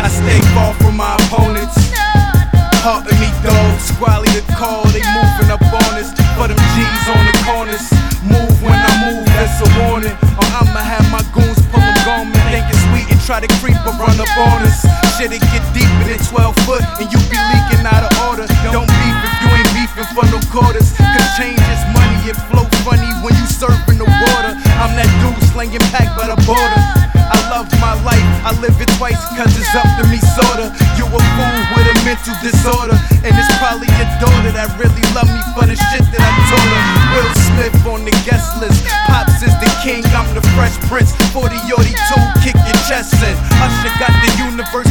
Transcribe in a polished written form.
I stay far from my opponents. Heart of me, dog, squally the call, they moving up on us. For them G's on the corners, move when I move, that's a warning. Or I'ma have my goons pull them garment, think it's sweet and try to creep or run up on us. Shit, it get deeper than 12 foot, and you be leaking out of order. Don't beef if you ain't beefing for no quarters. Cause change is money, it flow funny when you surfing the water. I'm that dude slinging pack by the border. I love my life, I live it twice cause it's up to me sorta. You a fool with a mental disorder, and it's probably your daughter that really love me for the shit that I told her. Will Smith on the guest list, Pops is the king, I'm the Fresh Prince. 40-42, kick your chest in. Usher got the universe